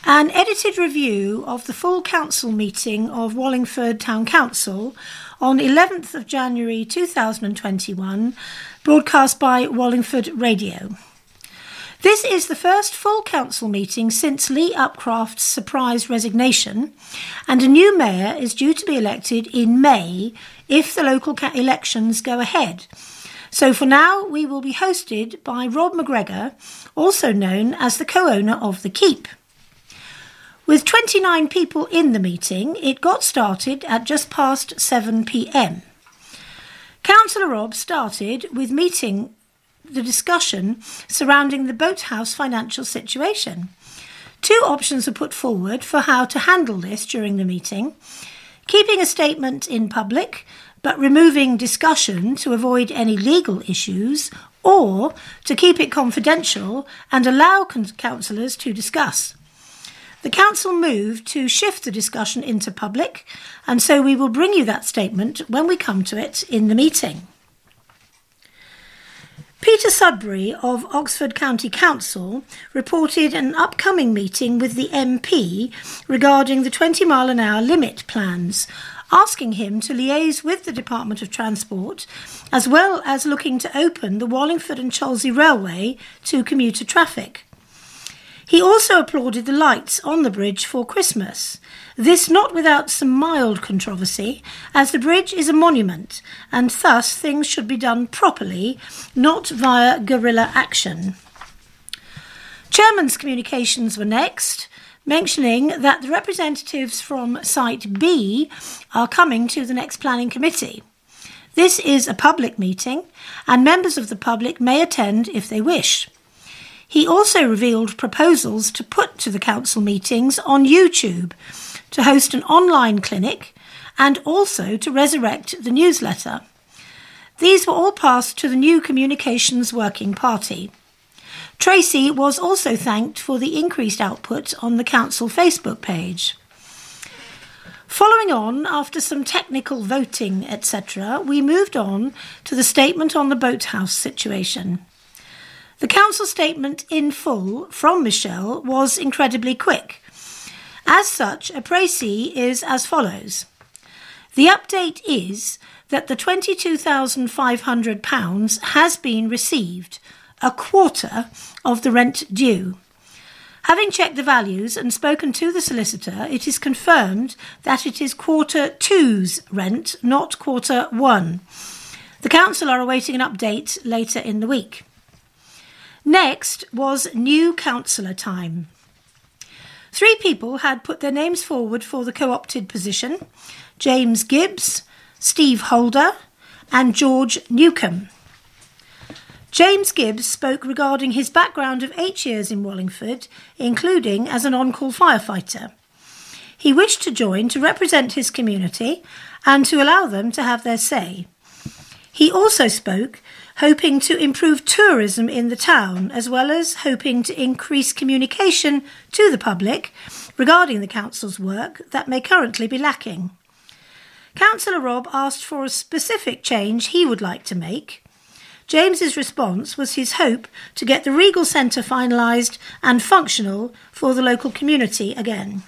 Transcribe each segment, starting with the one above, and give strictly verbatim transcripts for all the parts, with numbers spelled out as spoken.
An edited review of the full council meeting of Wallingford Town Council on eleventh of January two thousand twenty-one, broadcast by Wallingford Radio. This is the first full council meeting since Lee Upcraft's surprise resignation, and a new mayor is due to be elected in May if the local ca- elections go ahead. So for now, we will be hosted by Rob McGregor, also known as the co-owner of The Keep. With twenty-nine people in the meeting, it got started at just past seven p.m. Councillor Rob started with meeting the discussion surrounding the boathouse financial situation. Two options were put forward for how to handle this during the meeting: keeping a statement in public but removing discussion to avoid any legal issues, or to keep it confidential and allow councillors to discuss. The council moved to shift the discussion into public, and so we will bring you that statement when we come to it in the meeting. Peter Sudbury of Oxford County Council reported an upcoming meeting with the M P regarding the twenty mile an hour limit plans, asking him to liaise with the Department of Transport, as well as looking to open the Wallingford and Cholsey Railway to commuter traffic. He also applauded the lights on the bridge for Christmas. This not without some mild controversy, as the bridge is a monument, and thus things should be done properly, not via guerrilla action. Chairman's communications were next, mentioning that the representatives from Site B are coming to the next planning committee. This is a public meeting, and members of the public may attend if they wish. He also revealed proposals to put to the council meetings on YouTube, to host an online clinic, and also to resurrect the newsletter. These were all passed to the new Communications Working Party. Tracy was also thanked for the increased output on the council Facebook page. Following on, after some technical voting, et cetera, we moved on to the statement on the boathouse situation. The council statement in full from Michelle was incredibly quick. As such, a précis is as follows. The update is that the twenty-two thousand five hundred pounds has been received, a quarter of the rent due. Having checked the values and spoken to the solicitor, it is confirmed that it is quarter two's rent, not quarter one. The council are awaiting an update later in the week. Next was new councillor time. Three people had put their names forward for the co-opted position: James Gibbs, Steve Holder and George Newcombe. James Gibbs spoke regarding his background of eight years in Wallingford, including as an on-call firefighter. He wished to join to represent his community and to allow them to have their say. He also spoke hoping to improve tourism in the town, as well as hoping to increase communication to the public regarding the council's work that may currently be lacking. Councillor Rob asked for a specific change he would like to make. James's response was his hope to get the Regal Centre finalised and functional for the local community again.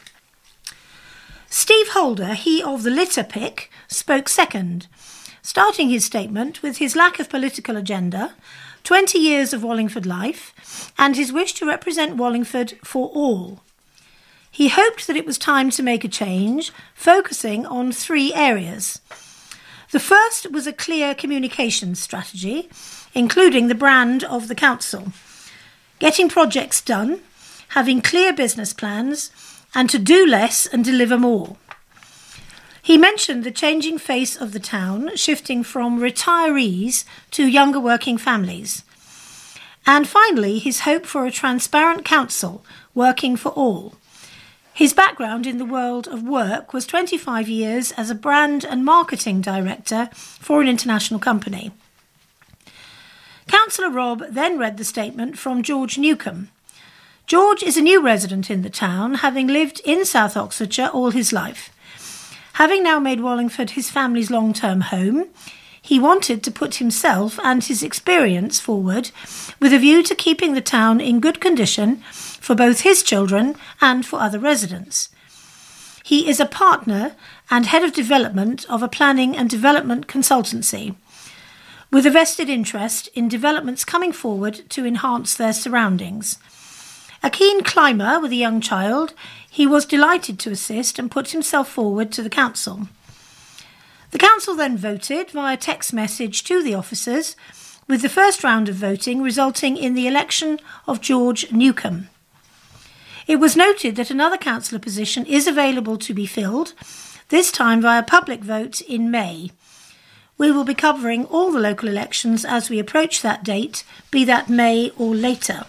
Steve Holder, he of the litter pick, spoke second, starting his statement with his lack of political agenda, twenty years of Wallingford life, and his wish to represent Wallingford for all. He hoped that it was time to make a change, focusing on three areas. The first was a clear communications strategy, including the brand of the council, getting projects done, having clear business plans, and to do less and deliver more. He mentioned the changing face of the town, shifting from retirees to younger working families. And finally, his hope for a transparent council working for all. His background in the world of work was twenty-five years as a brand and marketing director for an international company. Councillor Rob then read the statement from George Newcombe. George is a new resident in the town, having lived in South Oxfordshire all his life. Having now made Wallingford his family's long-term home, He wanted to put himself and his experience forward with a view to keeping the town in good condition for both his children and for other residents. He is a partner and head of development of a planning and development consultancy, with a vested interest in developments coming forward to enhance their surroundings. A keen climber with a young child, he was delighted to assist and put himself forward to the council. The council then voted via text message to the officers, with the first round of voting resulting in the election of George Newcombe. It was noted that another councillor position is available to be filled, this time via public vote in May. We will be covering all the local elections as we approach that date, be that May or later.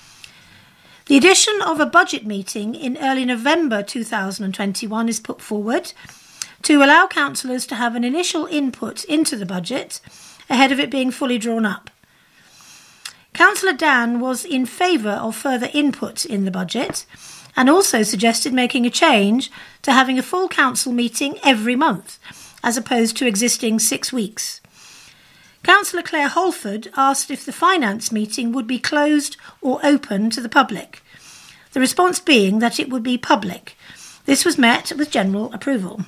The addition of a budget meeting in early November two thousand twenty-one is put forward to allow councillors to have an initial input into the budget ahead of it being fully drawn up. Councillor Dan was in favour of further input in the budget and also suggested making a change to having a full council meeting every month, as opposed to existing six weeks. Councillor Claire Holford asked if the finance meeting would be closed or open to the public, the response being that it would be public. This was met with general approval.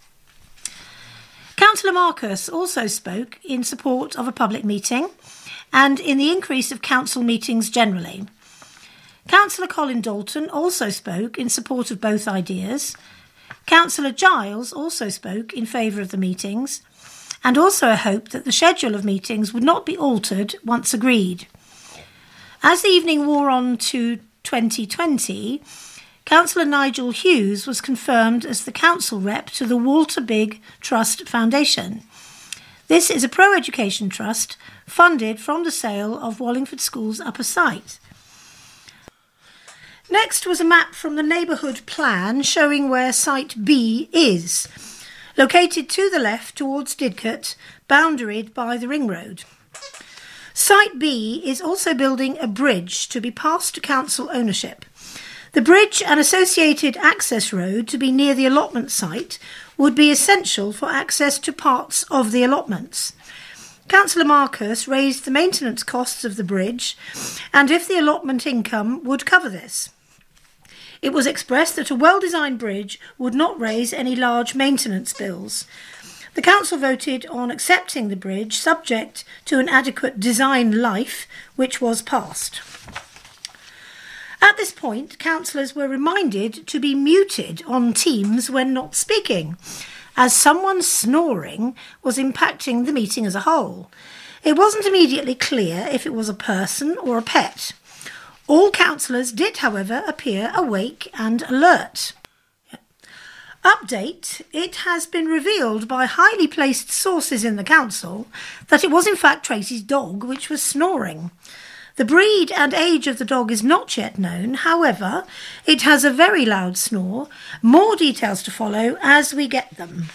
Councillor Marcus also spoke in support of a public meeting and in the increase of council meetings generally. Councillor Colin Dalton also spoke in support of both ideas. Councillor Giles also spoke in favour of the meetings, and also a hope that the schedule of meetings would not be altered once agreed. As the evening wore on to twenty twenty, Councillor Nigel Hughes was confirmed as the council rep to the Walter Bigg Trust Foundation. This is a pro-education trust funded from the sale of Wallingford School's upper site. Next was a map from the neighbourhood plan showing where Site B is, located to the left towards Didcot, boundaried by the ring road. Site B is also building a bridge to be passed to council ownership. The bridge and associated access road to be near the allotment site would be essential for access to parts of the allotments. Councillor Marcus raised the maintenance costs of the bridge and if the allotment income would cover this. It was expressed that a well-designed bridge would not raise any large maintenance bills. The council voted on accepting the bridge subject to an adequate design life, which was passed. At this point, councillors were reminded to be muted on Teams when not speaking, as someone snoring was impacting the meeting as a whole. It wasn't immediately clear if it was a person or a pet. All councillors did, however, appear awake and alert. Update: it has been revealed by highly placed sources in the council that it was in fact Tracy's dog which was snoring. The breed and age of the dog is not yet known, however, it has a very loud snore. More details to follow as we get them.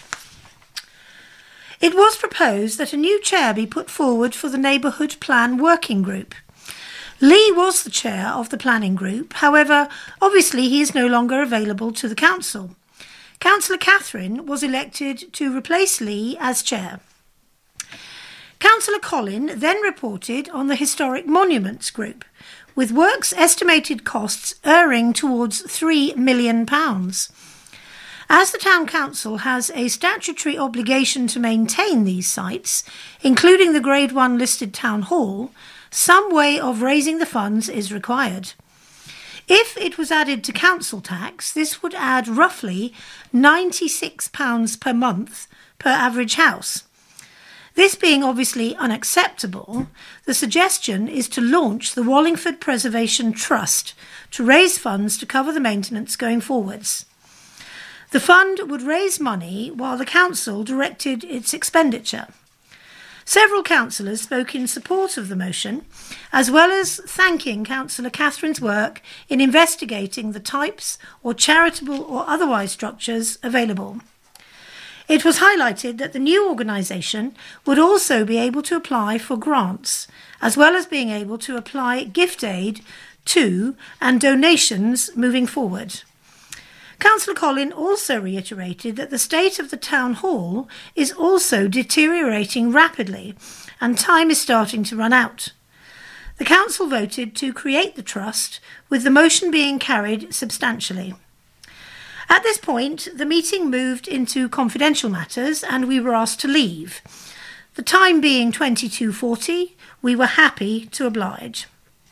It was proposed that a new chair be put forward for the Neighbourhood Plan Working Group. Lee was the chair of the planning group, however, obviously he is no longer available to the council. Councillor Catherine was elected to replace Lee as chair. Councillor Colin then reported on the Historic Monuments Group, with works estimated costs erring towards three million pounds. As the Town Council has a statutory obligation to maintain these sites, including the Grade one listed Town Hall, some way of raising the funds is required. If it was added to council tax, this would add roughly ninety-six pounds per month per average house. This being obviously unacceptable, the suggestion is to launch the Wallingford Preservation Trust to raise funds to cover the maintenance going forwards. The fund would raise money while the council directed its expenditure. Several councillors spoke in support of the motion, as well as thanking Councillor Catherine's work in investigating the types or charitable or otherwise structures available. It was highlighted that the new organisation would also be able to apply for grants, as well as being able to apply gift aid to and donations moving forward. Councillor Collin also reiterated that the state of the town hall is also deteriorating rapidly and time is starting to run out. The council voted to create the trust, with the motion being carried substantially. At this point, the meeting moved into confidential matters and we were asked to leave. The time being twenty-two forty, we were happy to oblige.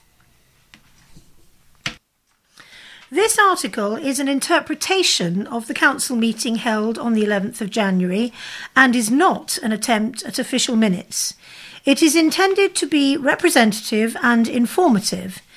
This article is an interpretation of the council meeting held on the eleventh of January and is not an attempt at official minutes. It is intended to be representative and informative.